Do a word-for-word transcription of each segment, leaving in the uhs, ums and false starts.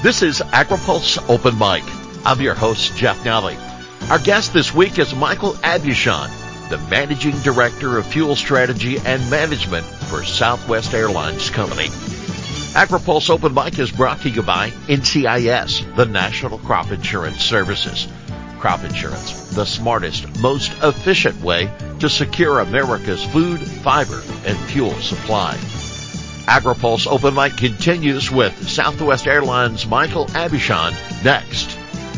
This is AgriPulse Open Mic. I'm your host, Jeff Nally. Our guest this week is Michael Aubuchon, the Managing Director of Fuel Strategy and Management for Southwest Airlines Company. AgriPulse Open Mic is brought to you by N C I S, the National Crop Insurance Services. Crop insurance, the smartest, most efficient way to secure America's food, fiber, and fuel supply. AgriPulse Open Mic continues with Southwest Airlines' Michael Aubuchon next.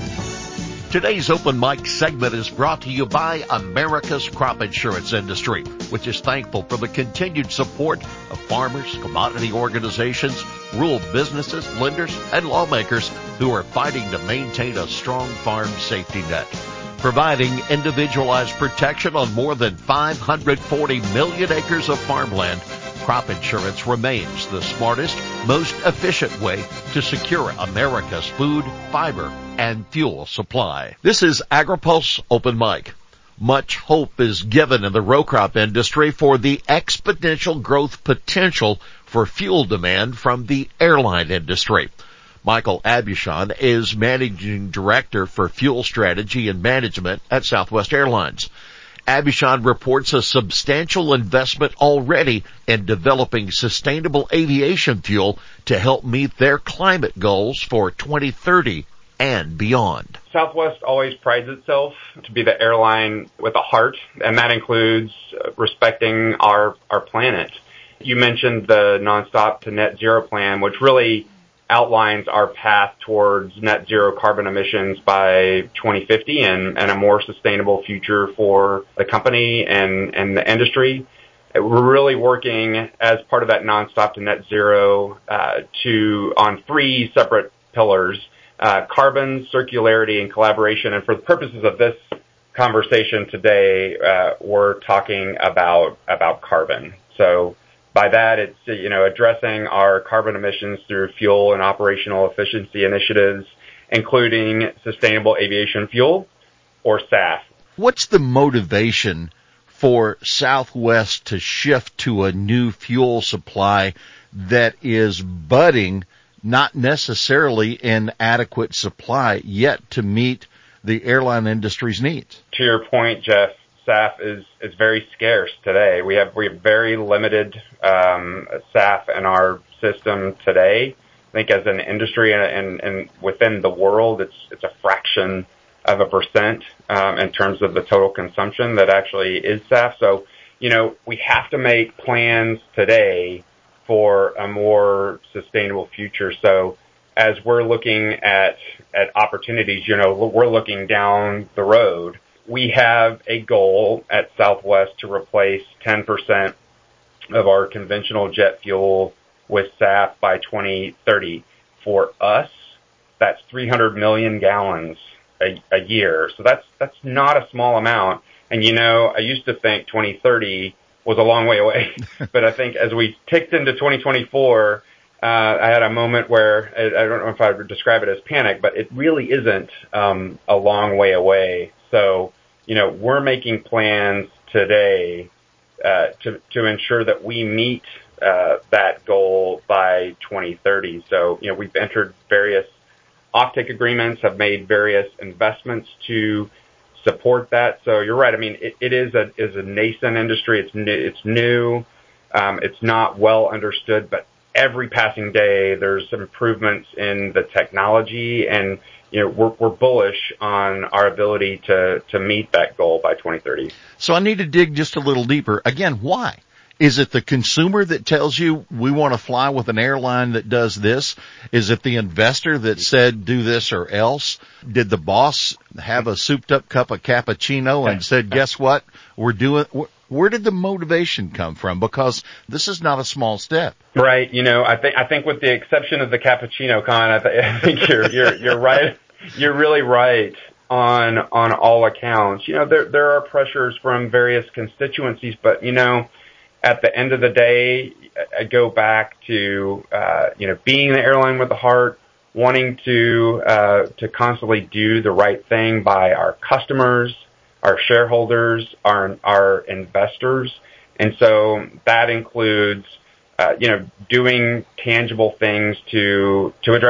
Today's Open Mic segment is brought to you by America's crop insurance industry, which is thankful for the continued support of farmers, commodity organizations, rural businesses, lenders, and lawmakers who are fighting to maintain a strong farm safety net. Providing individualized protection on more than five hundred forty million acres of farmland, crop insurance remains the smartest, most efficient way to secure America's food, fiber, and fuel supply. This is AgriPulse Open Mic. Much hope is given in the row crop industry for the exponential growth potential for fuel demand from the airline industry. Michael Aubuchon is Managing Director for Fuel Strategy and Management at Southwest Airlines. Aubuchon reports a substantial investment already in developing sustainable aviation fuel to help meet their climate goals for twenty thirty and beyond. Southwest always prides itself to be the airline with a heart, and that includes respecting our, our planet. You mentioned the Nonstop to Net Zero plan, which really outlines our path towards net zero carbon emissions by twenty fifty and, and a more sustainable future for the company and, and the industry. We're really working as part of that Nonstop to Net Zero uh, to on three separate pillars: uh, carbon, circularity, and collaboration. And for the purposes of this conversation today, uh, we're talking about about carbon. So by that, it's, you know, addressing our carbon emissions through fuel and operational efficiency initiatives, including sustainable aviation fuel, or S A F. What's the motivation for Southwest to shift to a new fuel supply that is budding, not necessarily in adequate supply yet to meet the airline industry's needs? To your point, Jeff, S A F is, is very scarce today. We have we have very limited um, S A F in our system today. I think as an industry and, and, and within the world, it's it's a fraction of a percent um, in terms of the total consumption that actually is S A F. So, you know, we have to make plans today for a more sustainable future. So as we're looking at at opportunities, you know, we're looking down the road. We have a goal at Southwest to replace ten percent of our conventional jet fuel with S A F by twenty thirty. For us, that's three hundred million gallons a, a year. So that's that's not a small amount. And, you know, I used to think twenty thirty was a long way away. But I think as we ticked into twenty twenty-four, uh, I had a moment where, I, I don't know if I would describe it as panic, but it really isn't um, a long way away. So, you know, we're making plans today uh, to to ensure that we meet uh, that goal by twenty thirty. So, you know, we've entered various offtake agreements, have made various investments to support that. So you're right. I mean, it, it is a is a nascent industry. It's new. It's new. Um, it's not well understood, but every passing day there's some improvements in the technology, and you know, we're, we're bullish on our ability to, to meet that goal by twenty thirty. So I need to dig just a little deeper. Again, why? Is it the consumer that tells you we want to fly with an airline that does this? Is it the investor that said do this or else? Did the boss have a souped up cup of cappuccino and said, guess what? We're doing, where did the motivation come from? Because this is not a small step. Right. You know, I think, I think with the exception of the cappuccino, Con, I, th- I think you're, you're, you're right. You're really right on, on all accounts. You know, there, there are pressures from various constituencies, but, you know, at the end of the day, I go back to, uh, you know, being the airline with the heart, wanting to, uh, to constantly do the right thing by our customers, our shareholders, our, our investors. And so that includes, uh, you know, doing tangible things to, to address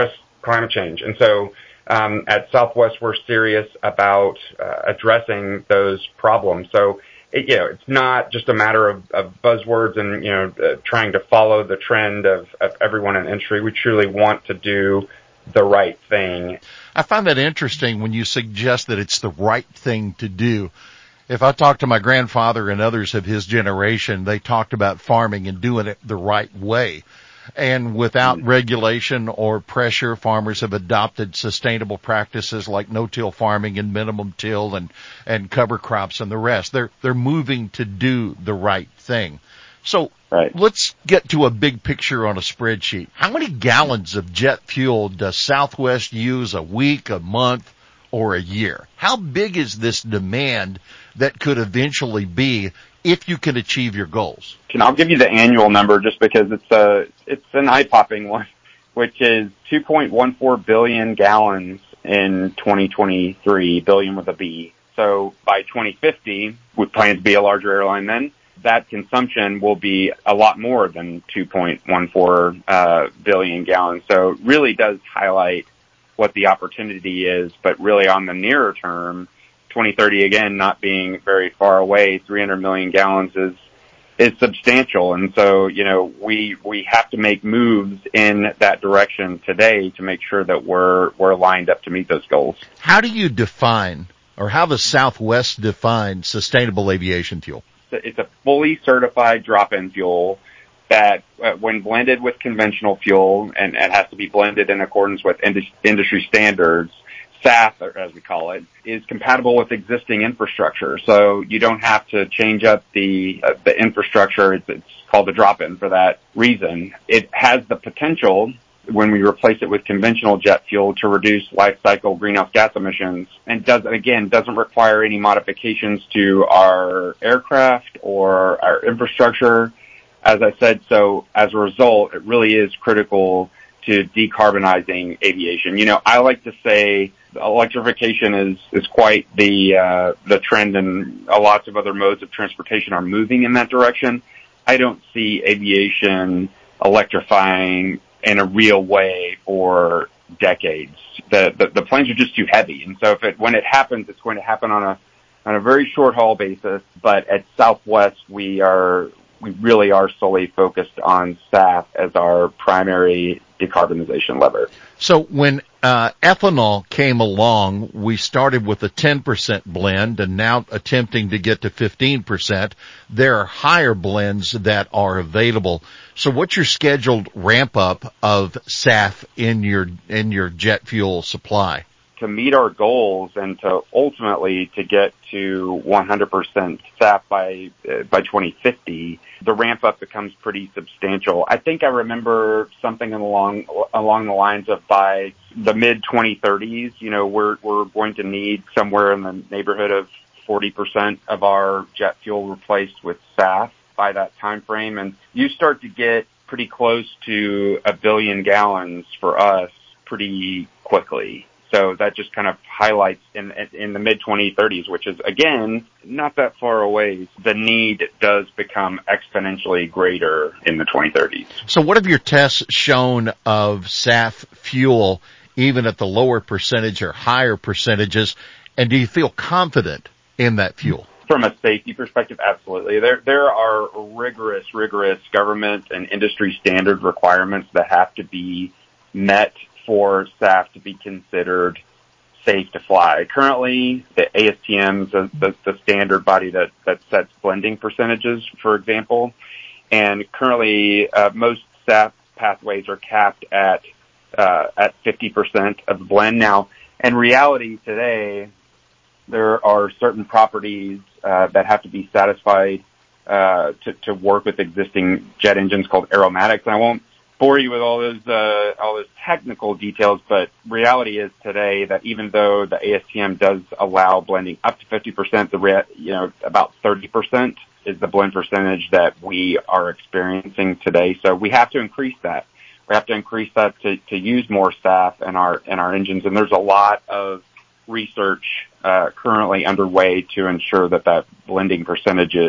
climate change. And so um, at Southwest, we're serious about uh, addressing those problems. So, it, you know, it's not just a matter of, of buzzwords and, you know, uh, trying to follow the trend of, of everyone in the industry. We truly want to do the right thing. I find that interesting when you suggest that it's the right thing to do. If I talk to my grandfather and others of his generation, they talked about farming and doing it the right way. And without regulation or pressure, farmers have adopted sustainable practices like no-till farming and minimum till and, and cover crops and the rest. They're, they're moving to do the right thing. So right. Let's get to a big picture on a spreadsheet. How many gallons of jet fuel does Southwest use a week, a month, or a year? How big is this demand that could eventually be if you can achieve your goals? And I'll give you the annual number just because it's a, it's an eye-popping one, which is two point one four billion gallons in twenty twenty-three, billion with a B. So by twenty fifty, we plan to be a larger airline then. That consumption will be a lot more than two point one four uh, billion gallons. So it really does highlight what the opportunity is, but really on the nearer term, twenty thirty again, not being very far away, three hundred million gallons is, is substantial. And so, you know, we, we have to make moves in that direction today to make sure that we're, we're lined up to meet those goals. How do you define, or how does Southwest define sustainable aviation fuel? It's a fully certified drop-in fuel that uh, when blended with conventional fuel, and it has to be blended in accordance with indus- industry standards, S A F, as we call it, is compatible with existing infrastructure. So you don't have to change up the uh, the infrastructure. It's, it's called a drop-in for that reason. It has the potential, when we replace it with conventional jet fuel, to reduce life cycle greenhouse gas emissions, and does again doesn't require any modifications to our aircraft or our infrastructure. As I said, so as a result, it really is critical to decarbonizing aviation. You know, I like to say electrification is is quite the uh, the trend, and lots of other modes of transportation are moving in that direction. I don't see aviation electrifying in a real way for decades. The, the, the planes are just too heavy. And so if it, when it happens, it's going to happen on a, on a very short haul basis. But at Southwest, we are, we really are solely focused on S A F as our primary decarbonization lever. So when uh, ethanol came along, we started with a ten percent blend and now attempting to get to fifteen percent. There are higher blends that are available. So what's your scheduled ramp up of S A F in your in your jet fuel supply? To meet our goals and to ultimately to get to one hundred percent S A F by uh, by twenty fifty, the ramp up becomes pretty substantial. I think I remember something along along the lines of by the mid twenty thirties, you know, we're we're going to need somewhere in the neighborhood of forty percent of our jet fuel replaced with S A F by that time frame, and you start to get pretty close to a billion gallons for us pretty quickly. So that just kind of highlights in in the mid twenty thirties, which is, again, not that far away, the need does become exponentially greater in the twenty thirties. So what have your tests shown of S A F fuel, even at the lower percentage or higher percentages, and do you feel confident in that fuel? From a safety perspective, absolutely. There there are rigorous, rigorous government and industry standard requirements that have to be met for S A F to be considered safe to fly. Currently, the A S T M is the, the, the standard body that, that sets blending percentages, for example. And currently, uh, most S A F pathways are capped at uh, at fifty percent of the blend. Now, in reality today, there are certain properties uh, that have to be satisfied uh, to, to work with existing jet engines called aromatics. And I won't bore you with all those uh, all those technical details, but reality is today that even though the A S T M does allow blending up to fifty percent, the re- you know about thirty percent is the blend percentage that we are experiencing today. So we have to increase that. We have to increase that to, to use more S A F in our in our engines, and there's a lot of research uh, currently underway to ensure that that blending percentage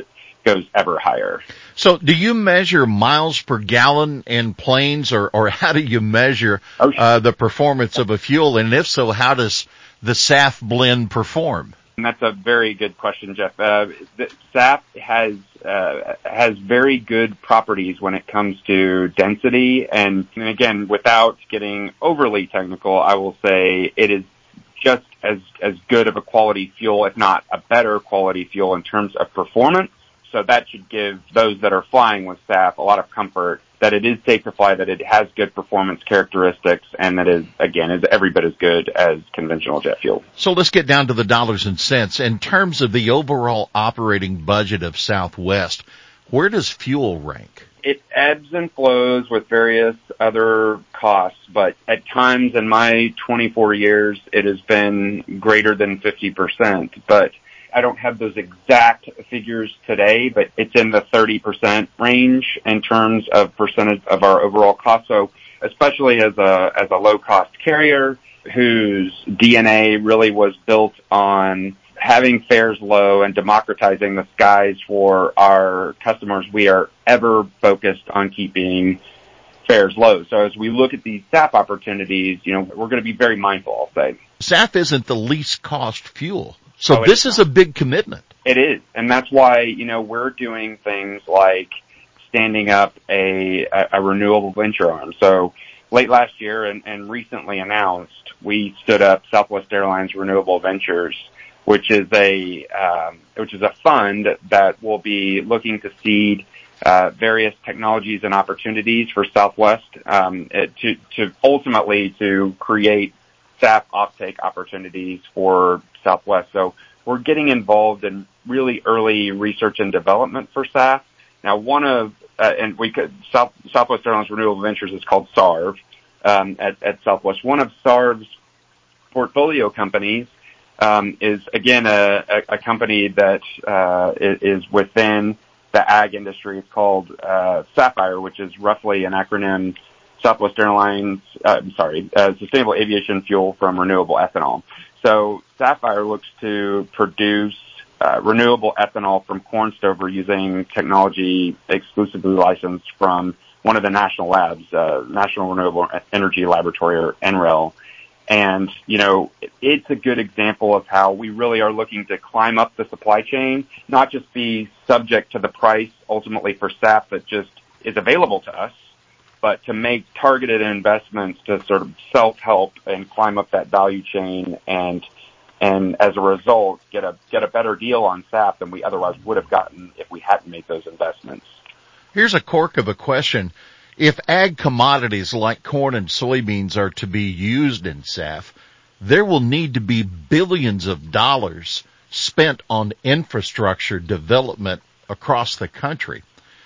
goes ever higher. So do you measure miles per gallon in planes, or, or how do you measure uh, the performance of a fuel? And if so, how does the S A F blend perform? And that's a very good question, Jeff. Uh, the S A F has uh, has very good properties when it comes to density. And, and again, without getting overly technical, I will say it is just as as good of a quality fuel, if not a better quality fuel in terms of performance. So that should give those that are flying with S A F a lot of comfort that it is safe to fly, that it has good performance characteristics, and that is, again, is every bit as good as conventional jet fuel. So let's get down to the dollars and cents. In terms of the overall operating budget of Southwest, where does fuel rank? It ebbs and flows with various other costs, but at times in my twenty-four years, it has been greater than fifty percent. But I don't have those exact figures today, but it's in the thirty percent range in terms of percentage of our overall cost. So especially as a, as a low cost carrier whose D N A really was built on having fares low and democratizing the skies for our customers, we are ever focused on keeping fares low. So as we look at these S A F opportunities, you know, we're going to be very mindful, I'll say. S A F isn't the least cost fuel. So oh, this is a big commitment. It is. And that's why, you know, we're doing things like standing up a, a, a renewable venture arm. So late last year and, and recently announced, we stood up Southwest Airlines Renewable Ventures, which is a, um, which is a fund that will be looking to seed uh, various technologies and opportunities for Southwest, um, to, to ultimately to create S A F offtake opportunities for Southwest. So we're getting involved in really early research and development for S A F. Now, one of, uh, and we could, South, Southwest Airlines Renewable Ventures is called S A R V, um, at, at Southwest. One of S A R V's portfolio companies, um, is again a, a, a company that, uh, is within the ag industry. It's called, uh, Sapphire, which is roughly an acronym, Southwest Airlines, uh, I'm sorry, uh, Sustainable Aviation Fuel from Renewable Ethanol. So Sapphire looks to produce uh, renewable ethanol from corn stover using technology exclusively licensed from one of the national labs, uh, National Renewable Energy Laboratory, or N R E L. And, you know, it's a good example of how we really are looking to climb up the supply chain, not just be subject to the price ultimately for S A F that just is available to us, but to make targeted investments to sort of self-help and climb up that value chain, and and as a result get a get a better deal on S A F than we otherwise would have gotten if we hadn't made those investments. Here's a cork of a question. If ag commodities like corn and soybeans are to be used in S A F, there will need to be billions of dollars spent on infrastructure development across the country.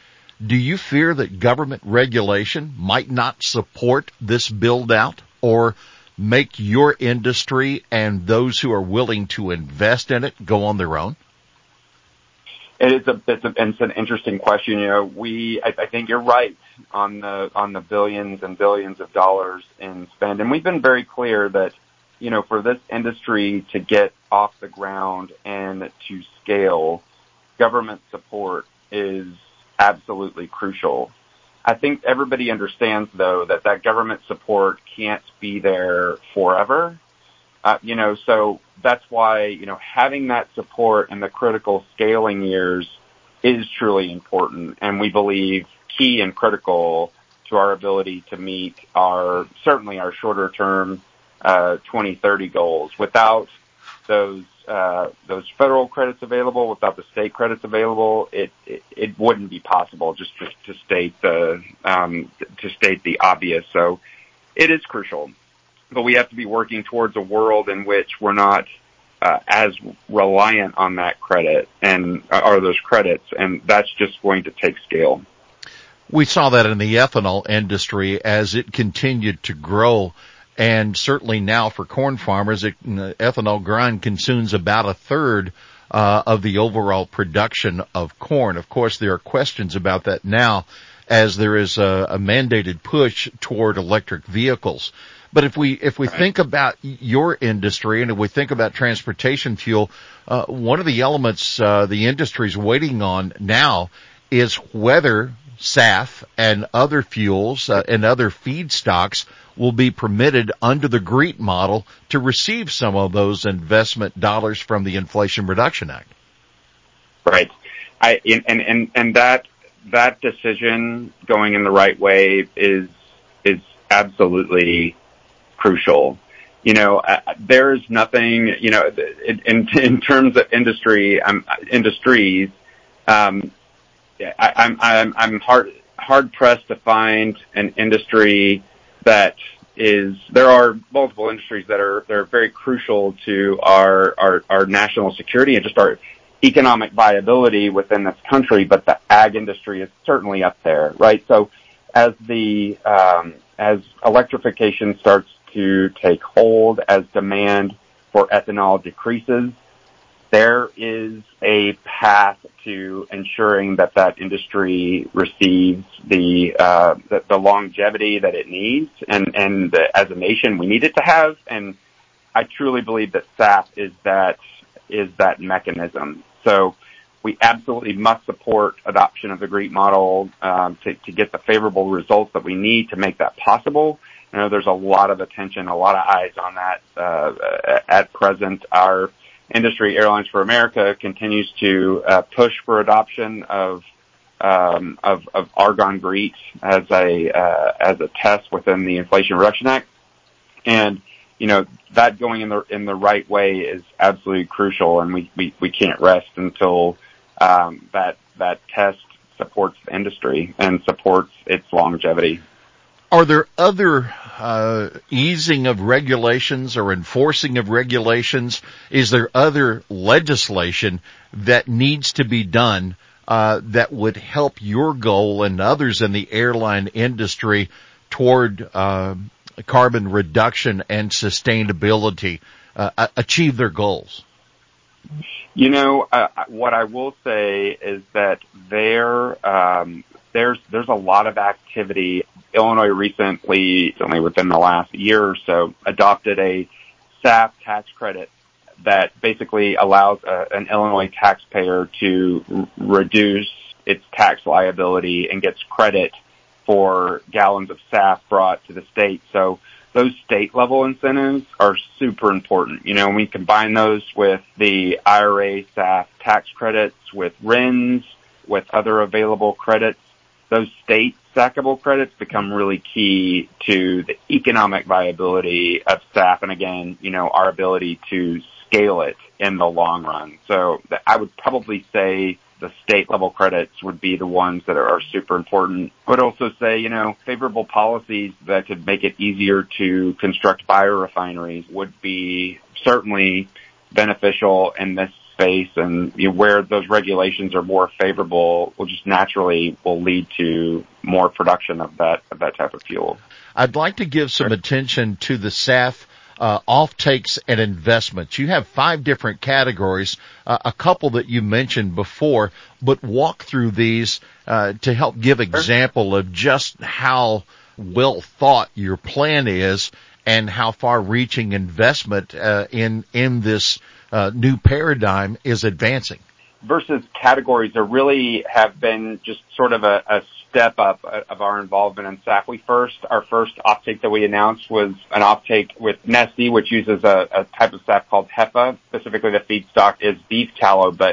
Do you fear that government regulation might not support this build-out or make your industry and those who are willing to invest in it go on their own? It is a, it's, a, it's an interesting question. You know, we, I, I think you're right on the, on the billions and billions of dollars in spend. And we've been very clear that, you know, for this industry to get off the ground and to scale, government support is absolutely crucial. I think everybody understands, though, that that government support can't be there forever. Uh, you know, so that's why, you know, having that support in the critical scaling years is truly important, and we believe key and critical to our ability to meet our, certainly our shorter term, uh, twenty thirty goals. Without those Uh, those federal credits available, without the state credits available, it, it, it wouldn't be possible, just to, to state the, um, to state the obvious. So it is crucial, but we have to be working towards a world in which we're not, uh, as reliant on that credit and, uh, or those credits, and that's just going to take scale. We saw that in the ethanol industry as it continued to grow. And certainly now for corn farmers, it, ethanol grind consumes about a third uh, of the overall production of corn. Of course, there are questions about that now as there is a, a mandated push toward electric vehicles. But if we if we right. think about your industry and if we think about transportation fuel, uh, one of the elements uh, the industry's waiting on now is whether S A F and other fuels uh, and other feedstocks will be permitted under the GREET model to receive some of those investment dollars from the Inflation Reduction Act. Right. I, and, and, and that, that decision going in the right way is, is absolutely crucial. You know, uh, there's nothing, you know, in, in, in terms of industry, um, industries, um, I, I'm, I'm, I'm hard, hard pressed to find an industry that is, there are multiple industries that are, they're very crucial to our, our, our national security and just our economic viability within this country, but the ag industry is certainly up there, right? So as the, um, as electrification starts to take hold, as demand for ethanol decreases, there is a path to ensuring that that industry receives the, uh, the, the longevity that it needs, and, and uh, as a nation, we need it to have. And I truly believe that S A F is that, is that mechanism. So we absolutely must support adoption of the GREET model, um, to, to get the favorable results that we need to make that possible. I know there's a lot of attention, a lot of eyes on that, uh, at present. Our industry, Airlines for America, continues to uh, push for adoption of um, of, of Argonne GREET as a uh, as a test within the Inflation Reduction Act, and you know that going in the in the right way is absolutely crucial, and we we, we can't rest until um, that that test supports the industry and supports its longevity. Are there other uh, easing of regulations or enforcing of regulations? Is there other legislation that needs to be done uh, that would help your goal and others in the airline industry toward uh, carbon reduction and sustainability, uh, achieve their goals? You know, uh, what I will say is that there um, there's there's a lot of activity. Illinois recently, only within the last year or so, adopted a S A F tax credit that basically allows a, an Illinois taxpayer to r- reduce its tax liability and gets credit for gallons of S A F brought to the state. So those state level incentives are super important. You know, when we combine those with the I R A S A F tax credits, with R I Ns, with other available credits, those state stackable credits become really key to the economic viability of S A F, and again, you know, our ability to scale it in the long run. So I would probably say the state level credits would be the ones that are super important. I would also say, you know, favorable policies that could make it easier to construct biorefineries would be certainly beneficial in this space, and you know, where those regulations are more favorable will just naturally will lead to more production of that of that type of fuel. I'd like to give some attention to the S A F uh, offtakes and investments. You have five different categories, uh, a couple that you mentioned before, but walk through these uh, to help give example of just how well thought your plan is and how far-reaching investment uh, in in this uh, new paradigm is advancing. Versus categories, there really have been just sort of a, a step up of our involvement in S A F. We first, our first offtake that we announced was an offtake with Neste, which uses a, a type of S A F called HEFA. Specifically, the feedstock is beef tallow, but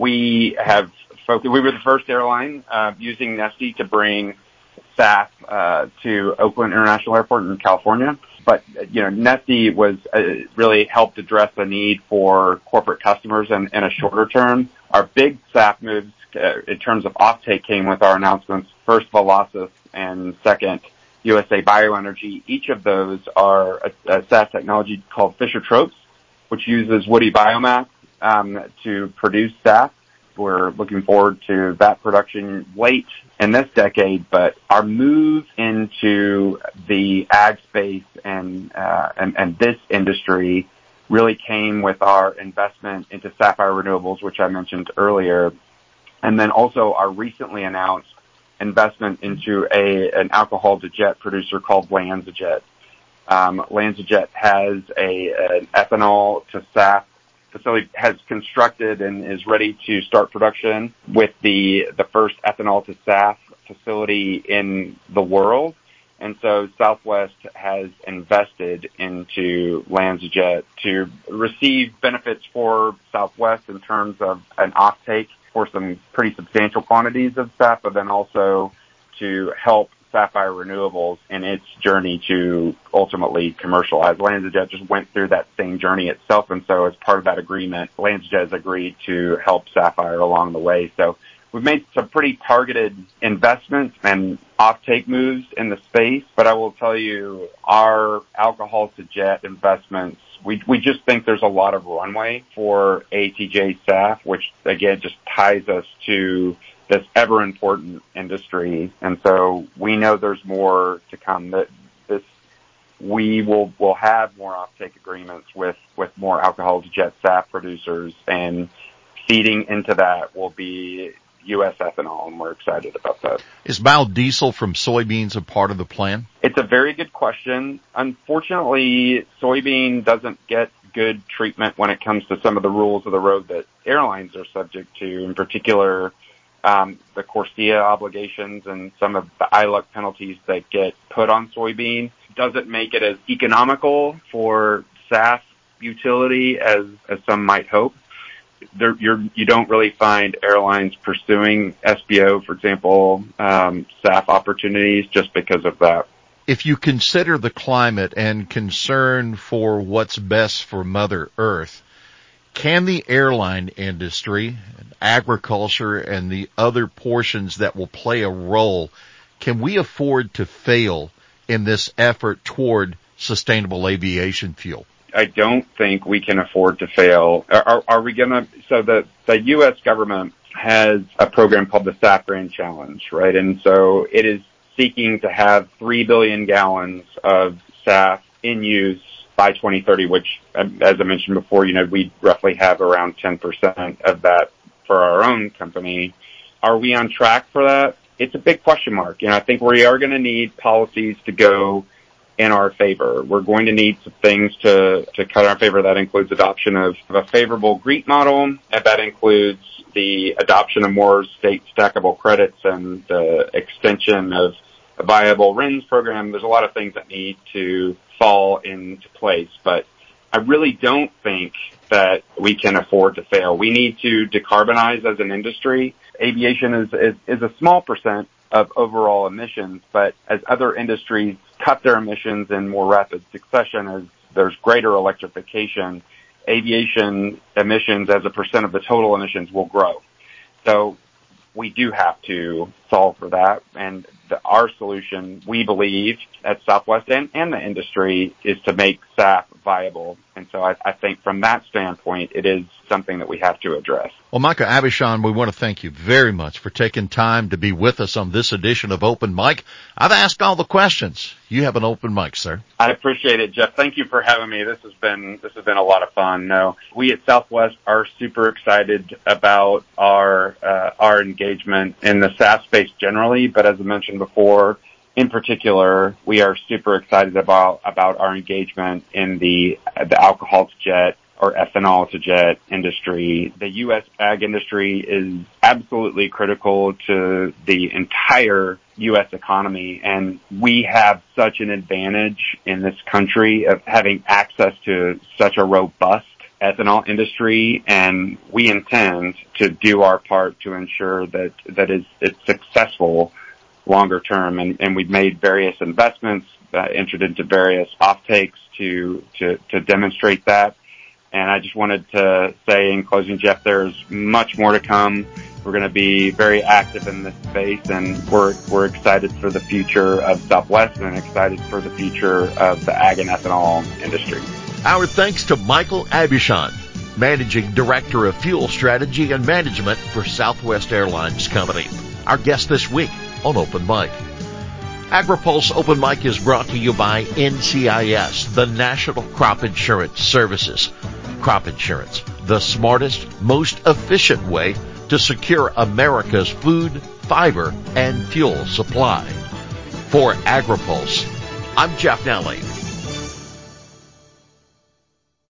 we have focused, we were the first airline uh, using Neste to bring S A F uh, to Oakland International Airport in California. But, you know, Neste was uh, really helped address the need for corporate customers in, in a shorter term. Our big S A F moves uh, in terms of offtake came with our announcements. First, Velocis, and second, U S A Bioenergy. Each of those are a, a S A F technology called Fischer-Tropsch, which uses woody biomass um, to produce S A F. We're looking forward to that production late in this decade, but our move into the ag space and, uh, and, and this industry really came with our investment into Sapphire Renewables, which I mentioned earlier, and then also our recently announced investment into a, an alcohol-to-jet producer called LanzaJet. Um, LanzaJet has a, an ethanol to S A F facility, has constructed and is ready to start production with the, the first ethanol to S A F facility in the world. And so Southwest has invested into LanzaJet to receive benefits for Southwest in terms of an offtake for some pretty substantial quantities of S A F, but then also to help Sapphire Renewables in its journey to ultimately commercialize. LanzaJet just went through that same journey itself, and so as part of that agreement, LanzaJet has agreed to help Sapphire along the way. So we've made some pretty targeted investments and offtake moves in the space, but I will tell you, our alcohol to jet investments, we we just think there's a lot of runway for A T J S A F, which again just ties us to this ever important industry. And so we know there's more to come. That this we will will have more offtake agreements with with more alcohol to jet S A F producers, and feeding into that will be U S ethanol, and we're excited about that. Is biodiesel from soybeans a part of the plan? It's a very good question. Unfortunately, soybean doesn't get good treatment when it comes to some of the rules of the road that airlines are subject to, in particular, um, the CORSIA obligations and some of the I L U C penalties that get put on soybean. Doesn't make it as economical for S A F utility as, as some might hope. There, you're, you don't really find airlines pursuing S B O, for example, um, S A F opportunities just because of that. If you consider the climate and concern for what's best for Mother Earth, can the airline industry, agriculture, and the other portions that will play a role, can we afford to fail in this effort toward sustainable aviation fuel? I don't think we can afford to fail. Are, are we going to, so the, the U S government has a program called the S A F Grand Challenge, right? And so it is seeking to have three billion gallons of S A F in use by twenty thirty, which, as I mentioned before, you know, we roughly have around ten percent of that for our own company. Are we on track for that? It's a big question mark. You know, I think we are going to need policies to go in our favor. We're going to need some things to, to cut in our favor. That includes adoption of, of a favorable GREET model, and that includes the adoption of more state stackable credits and the extension of a viable R I Ns program. There's a lot of things that need to fall into place, but I really don't think that we can afford to fail. We need to decarbonize as an industry. Aviation is, is, is a small percent of overall emissions, but as other industries cut their emissions in more rapid succession, as there's greater electrification, aviation emissions as a percent of the total emissions will grow. So we do have to solve for that, and the, our solution, we believe, at Southwest and, and the industry, is to make S A F viable. And so I, I think from that standpoint, it is something that we have to address. Well, Micah Abishon, we want to thank you very much for taking time to be with us on this edition of Open Mic. I've asked all the questions. You have an open mic, sir. I appreciate it, Jeff. Thank you for having me. This has been this has been a lot of fun. No, we at Southwest are super excited about our uh, our engagement in the S A F space generally, but as I mentioned before, in particular, we are super excited about about our engagement in the the alcohol to jet or ethanol to jet industry. The U S ag industry is absolutely critical to the entire U S economy, and we have such an advantage in this country of having access to such a robust ethanol industry, and we intend to do our part to ensure that that is it's successful longer term. And, and we've made various investments, uh, entered into various offtakes to to to demonstrate that. And I just wanted to say in closing, Jeff, there's much more to come. We're going to be very active in this space, and we're we're excited for the future of Southwest and excited for the future of the ag and ethanol industry. Our thanks to Michael Abishon, Managing Director of Fuel Strategy and Management for Southwest Airlines Company, our guest this week on Open Mic. AgriPulse Open Mic is brought to you by N C I S, the National Crop Insurance Services. Crop insurance, the smartest, most efficient way to secure America's food, fiber, and fuel supply. For AgriPulse, I'm Jeff Nally.